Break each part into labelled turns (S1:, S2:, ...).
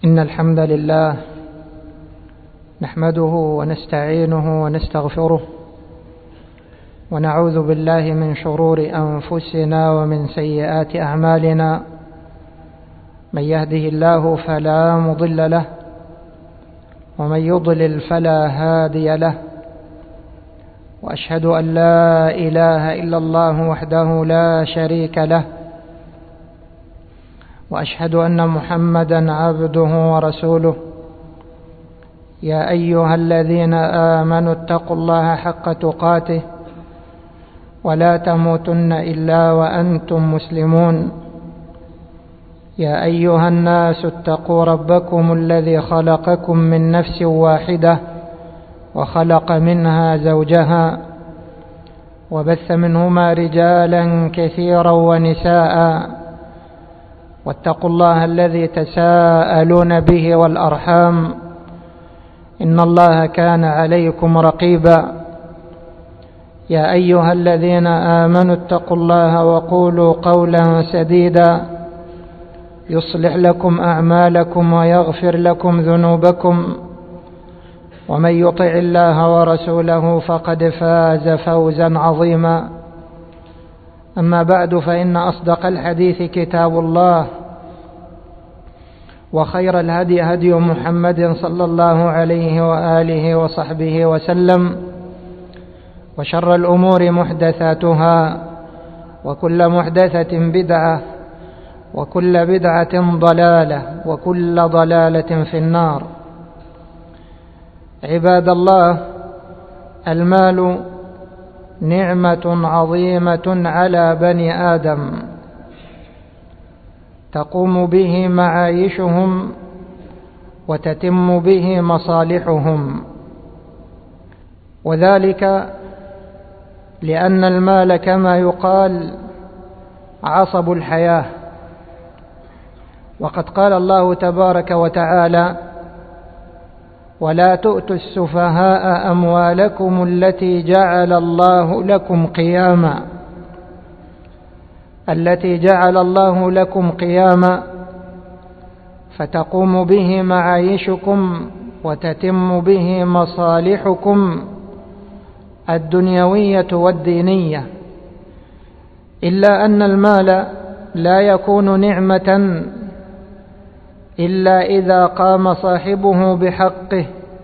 S1: إن الحمد لله نحمده ونستعينه ونستغفره ونعوذ بالله من شرور أنفسنا ومن سيئات أعمالنا. من يهده الله فلا مضل له ومن يضلل فلا هادي له، وأشهد أن لا إله إلا الله وحده لا شريك له، وأشهد أن محمدا عبده ورسوله. يا أيها الذين آمنوا اتقوا الله حق تقاته ولا تموتن إلا وأنتم مسلمون. يا أيها الناس اتقوا ربكم الذي خلقكم من نفس واحدة وخلق منها زوجها وبث منهما رجالا كثيرا ونساء، واتقوا الله الذي تساءلون به والأرحام إن الله كان عليكم رقيبا. يا أيها الذين آمنوا اتقوا الله وقولوا قولا سديدا يصلح لكم أعمالكم ويغفر لكم ذنوبكم، ومن يطع الله ورسوله فقد فاز فوزا عظيما. أما بعد، فإن أصدق الحديث كتاب الله، وخير الهدي هدي محمد صلى الله عليه وآله وصحبه وسلم، وشر الأمور محدثاتها، وكل محدثة بدعة، وكل بدعة ضلالة، وكل ضلالة في النار. عباد الله، المال نعمة عظيمة على بني آدم تقوم به معايشهم وتتم به مصالحهم، وذلك لأن المال كما يقال عصب الحياة. وقد قال الله تبارك وتعالى: ولا تؤتوا السفهاء أموالكم التي جعل الله لكم قياما، التي جعل الله لكم قياما، فتقوم به معايشكم وتتم به مصالحكم الدنيوية والدينية. إلا أن المال لا يكون نعمة إلا إذا قام صاحبه بحقه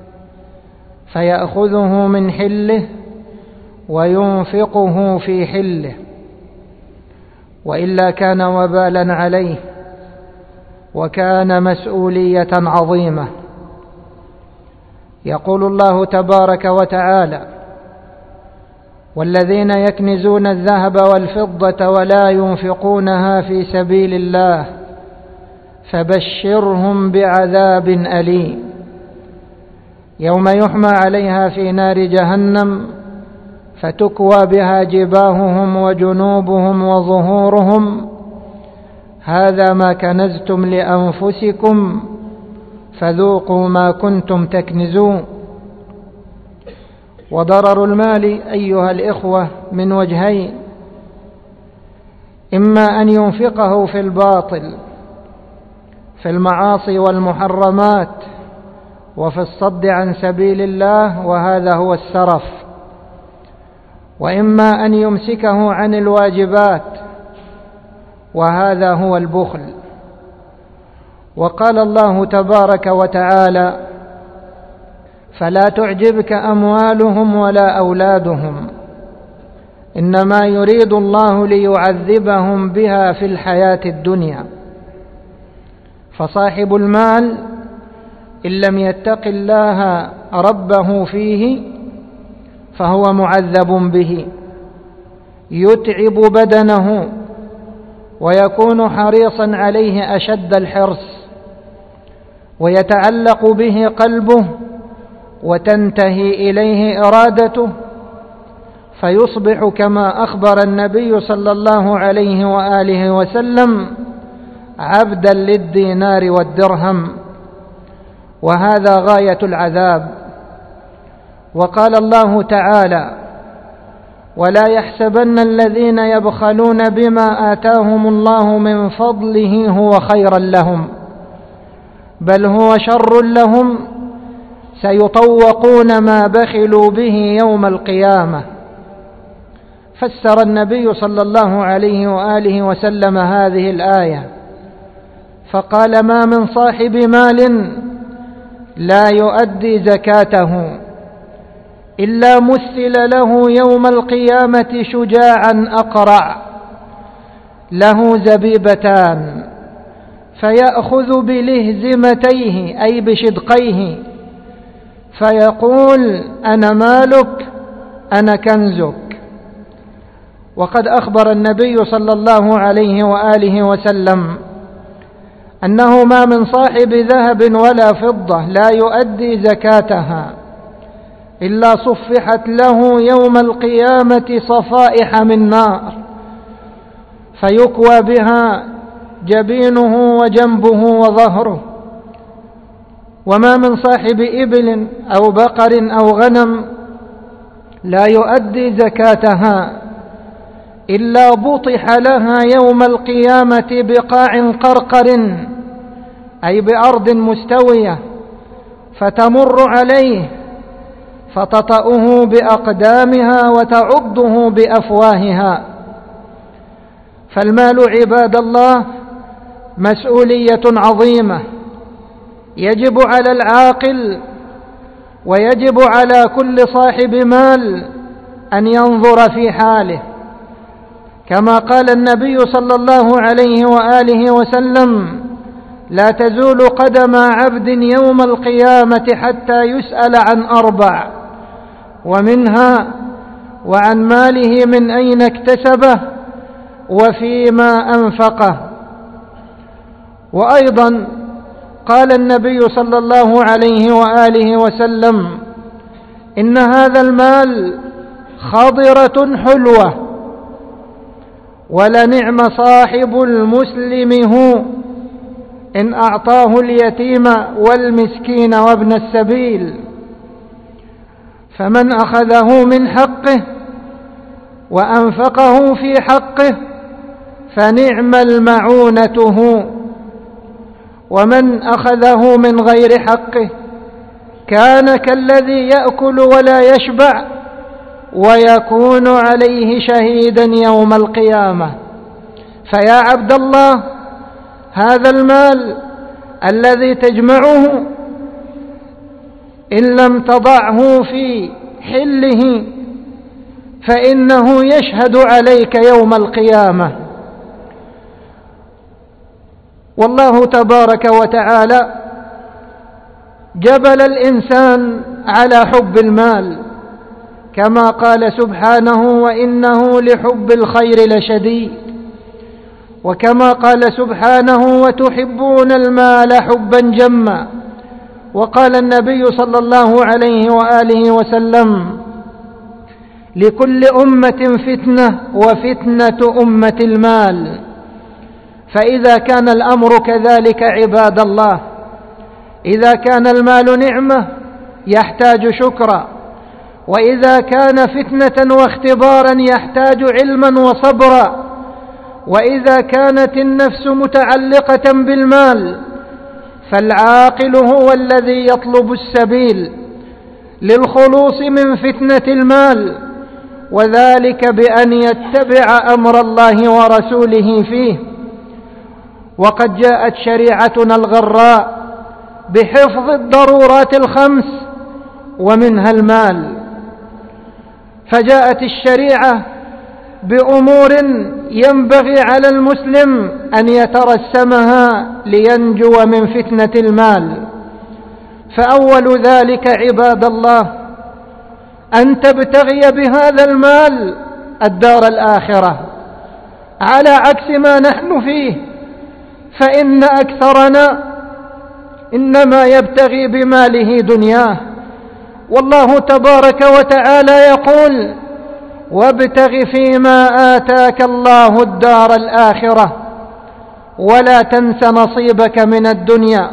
S1: فيأخذه من حله وينفقه في حله، وإلا كان وبالا عليه وكان مسؤولية عظيمة. يقول الله تبارك وتعالى: والذين يكنزون الذهب والفضة ولا ينفقونها في سبيل الله فبشرهم بعذاب أليم يوم يحمى عليها في نار جهنم فتكوى بها جباههم وجنوبهم وظهورهم هذا ما كنزتم لأنفسكم فذوقوا ما كنتم تكنزون. وضرر المال أيها الإخوة من وجهين: إما أن ينفقه في الباطل، في المعاصي والمحرمات، وفي الصد عن سبيل الله، وهذا هو السرف، وإما أن يمسكه عن الواجبات، وهذا هو البخل. وقال الله تبارك وتعالى: فلا تعجبك أموالهم ولا أولادهم إنما يريد الله ليعذبهم بها في الحياة الدنيا. فصاحب المال إن لم يتق الله ربه فيه فهو معذب به، يتعب بدنه ويكون حريصا عليه أشد الحرص، ويتعلق به قلبه وتنتهي إليه إرادته، فيصبح كما أخبر النبي صلى الله عليه وآله وسلم عبدا للدينار والدرهم، وهذا غاية العذاب. وقال الله تعالى: ولا يحسبن الذين يبخلون بما آتاهم الله من فضله هو خيرا لهم بل هو شر لهم، سيطوقون ما بخلوا به يوم القيامة. فسر النبي صلى الله عليه وآله وسلم هذه الآية فقال: ما من صاحب مال لا يؤدي زكاته إلا مثل له يوم القيامة شجاعا أقرع له زبيبتان، فيأخذ بلهزمتيه أي بشدقيه فيقول: أنا مالك أنا كنزك. وقد أخبر النبي صلى الله عليه وآله وسلم أنه ما من صاحب ذهب ولا فضة لا يؤدي زكاتها إلا صفحت له يوم القيامة صفائح من نار، فيكوى بها جبينه وجنبه وظهره. وما من صاحب إبل أو بقر أو غنم لا يؤدي زكاتها إلا بطح لها يوم القيامة بقاع قرقر أي بأرض مستوية، فتمر عليه فتطأه بأقدامها وتعضه بأفواهها. فالمال عباد الله مسؤولية عظيمة، يجب على العاقل ويجب على كل صاحب مال أن ينظر في حاله، كما قال النبي صلى الله عليه وآله وسلم: لا تزول قدم عبد يوم القيامة حتى يسأل عن 4، ومنها وعن ماله من أين اكتسبه وفيما أنفقه. وأيضا قال النبي صلى الله عليه وآله وسلم: إن هذا المال خضرة حلوة، ولنعم صاحب المسلم هو إن أعطاه اليتيم والمسكين وابن السبيل. فمن أخذه من حقه وأنفقه في حقه فنعم المعونة هو، ومن أخذه من غير حقه كان كالذي يأكل ولا يشبع ويكون عليه شهيدا يوم القيامة. فيا عبد الله، هذا المال الذي تجمعه إن لم تضعه في حله فإنه يشهد عليك يوم القيامة. والله تبارك وتعالى جبل الإنسان على حب المال، كما قال سبحانه: وإنه لحب الخير لشديد. وكما قال سبحانه: وتحبون المال حبا جما. وقال النبي صلى الله عليه وآله وسلم: لكل أمة فتنة وفتنة أمة المال. فإذا كان الأمر كذلك عباد الله، إذا كان المال نعمة يحتاج شكرا، وإذا كان فتنة واختبارا يحتاج علما وصبرا، وإذا كانت النفس متعلقة بالمال فالعاقل هو الذي يطلب السبيل للخلوص من فتنة المال، وذلك بأن يتبع أمر الله ورسوله فيه. وقد جاءت شريعتنا الغراء بحفظ الضرورات الخمس ومنها المال، فجاءت الشريعة بأمور ينبغي على المسلم أن يترسمها لينجو من فتنة المال. فأول ذلك عباد الله أن تبتغي بهذا المال الدار الآخرة، على عكس ما نحن فيه، فإن أكثرنا إنما يبتغي بماله دنياه. والله تبارك وتعالى يقول: وابتغ فيما آتاك الله الدار الآخرة ولا تنس نصيبك من الدنيا.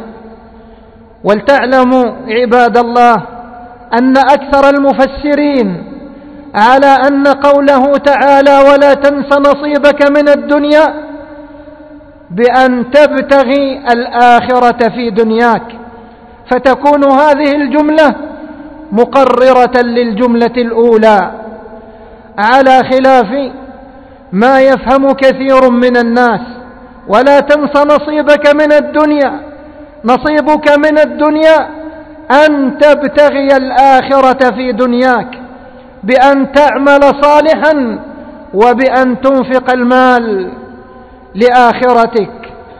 S1: ولتعلموا عباد الله أن أكثر المفسرين على أن قوله تعالى ولا تنس نصيبك من الدنيا بأن تبتغي الآخرة في دنياك، فتكون هذه الجملة مقررة للجملة الأولى، على خلاف ما يفهم كثير من الناس. ولا تنس نصيبك من الدنيا، نصيبك من الدنيا أن تبتغي الآخرة في دنياك بأن تعمل صالحا وبأن تنفق المال لآخرتك.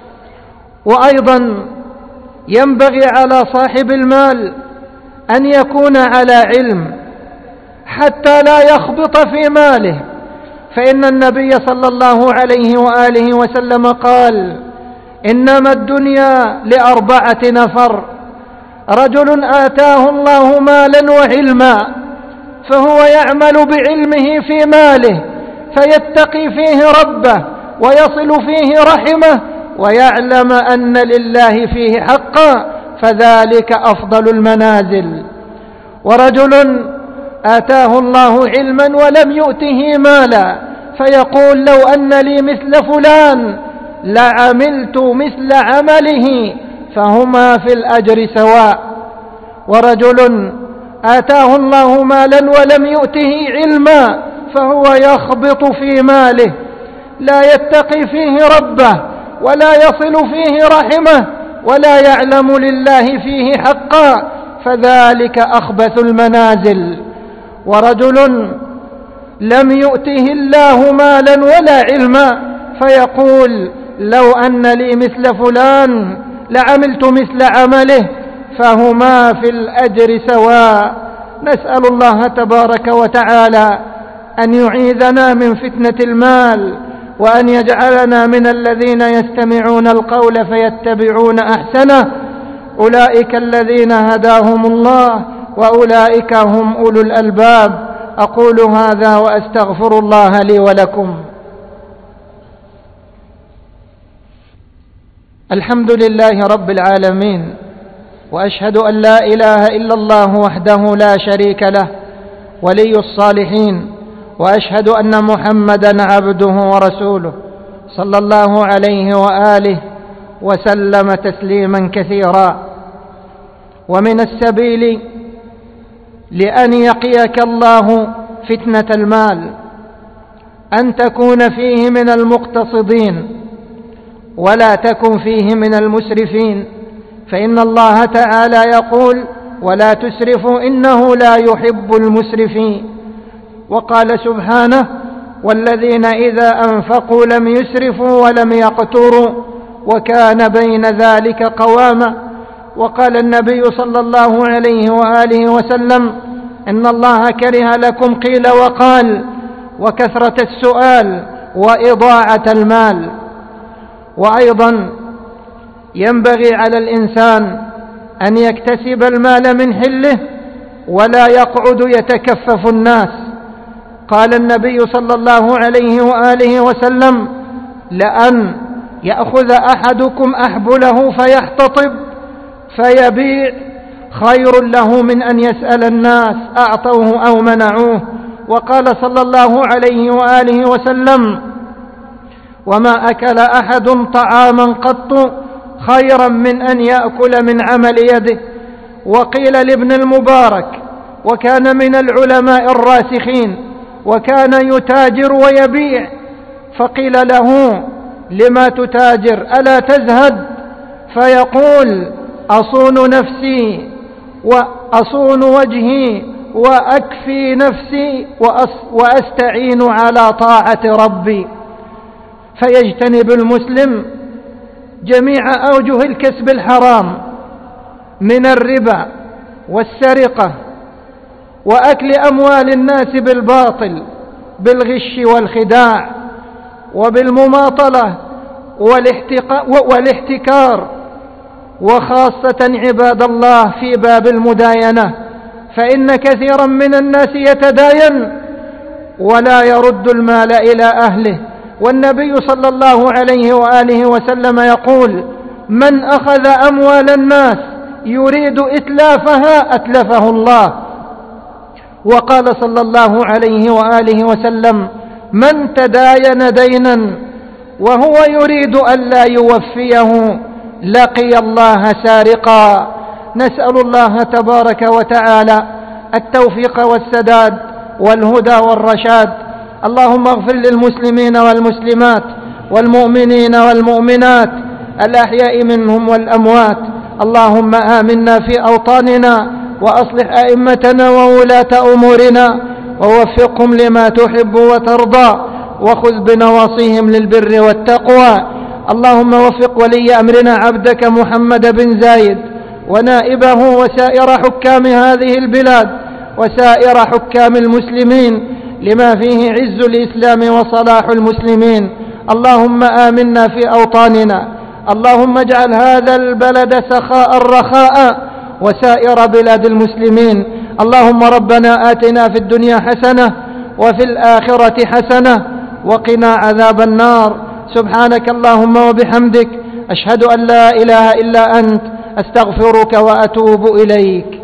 S1: وأيضا ينبغي على صاحب المال أن يكون على علم حتى لا يخبط في ماله، فإن النبي صلى الله عليه وآله وسلم قال: إنما الدنيا لأربعة نفر: رجل آتاه الله مالا وعلما فهو يعمل بعلمه في ماله فيتقي فيه ربه ويصل فيه رحمه ويعلم أن لله فيه حقا، فذلك أفضل المنازل. ورجل آتاه الله علما ولم يؤته مالا فيقول: لو أن لي مثل فلان لعملت مثل عمله، فهما في الأجر سواء. ورجل آتاه الله مالا ولم يؤته علما فهو يخبط في ماله لا يتقي فيه ربه ولا يصل فيه رحمه ولا يعلم لله فيه حقا، فذلك أخبث المنازل. ورجل لم يؤته الله مالا ولا علما فيقول: لو أن لي مثل فلان لعملت مثل عمله، فهما في الأجر سواء. نسأل الله تبارك وتعالى أن يعيذنا من فتنة المال، وأن يجعلنا من الذين يستمعون القول فيتبعون أحسنه. أولئك الذين هداهم الله وأولئك هم أولو الألباب. أقول هذا وأستغفر الله لي ولكم. الحمد لله رب العالمين، وأشهد أن لا إله إلا الله وحده لا شريك له ولي الصالحين، وأشهد أن محمدا عبده ورسوله صلى الله عليه وآله وسلم تسليما كثيرا. ومن السبيل لأن يقيك الله فتنة المال أن تكون فيه من المقتصدين ولا تكن فيه من المسرفين، فإن الله تعالى يقول: ولا تسرفوا إنه لا يحب المسرفين. وقال سبحانه: والذين إذا أنفقوا لم يسرفوا ولم يقتروا وكان بين ذلك قواما. وقال النبي صلى الله عليه وآله وسلم: إن الله كره لكم قيل وقال وكثرة السؤال وإضاعة المال. وأيضا ينبغي على الإنسان أن يكتسب المال من حله ولا يقعد يتكفف الناس. قال النبي صلى الله عليه وآله وسلم: لأن يأخذ أحدكم أحبله فيحتطب فيبيع خير له من أن يسأل الناس أعطوه أو منعوه. وقال صلى الله عليه وآله وسلم: وما أكل أحد طعاما قط خيرا من أن يأكل من عمل يده. وقيل لابن المبارك، وكان من العلماء الراسخين وكان يتاجر ويبيع، فقيل له: لما تتاجر ألا تزهد؟ فيقول: أصون نفسي وأصون وجهي وأكفي نفسي وأستعين على طاعة ربي. فيجتنب المسلم جميع أوجه الكسب الحرام من الربا والسرقة وأكل أموال الناس بالباطل بالغش والخداع وبالمماطلة والاحتكار، وخاصة عباد الله في باب المداينة، فإن كثيرا من الناس يتداين ولا يرد المال إلى أهله. والنبي صلى الله عليه وآله وسلم يقول: من أخذ أموال الناس يريد إتلافها أتلفه الله. وقال صلى الله عليه وآله وسلم: من تداين دينا وهو يريد ألا يوفيه لقي الله سارقا. نسأل الله تبارك وتعالى التوفيق والسداد والهدى والرشاد. اللهم اغفر للمسلمين والمسلمات والمؤمنين والمؤمنات الأحياء منهم والأموات. اللهم آمنا في أوطاننا وأصلح أئمتنا وولاة أمورنا ووفقهم لما تحب وترضى وخذ بنواصيهم للبر والتقوى. اللهم وفق ولي أمرنا عبدك محمد بن زايد ونائبه وسائر حكام هذه البلاد وسائر حكام المسلمين لما فيه عز الإسلام وصلاح المسلمين. اللهم آمنا في أوطاننا. اللهم اجعل هذا البلد سخاء رخاء وسائر بلاد المسلمين. اللهم ربنا آتنا في الدنيا حسنة وفي الآخرة حسنة وقنا عذاب النار. سبحانك اللهم وبحمدك أشهد أن لا إله إلا أنت أستغفرك وأتوب إليك.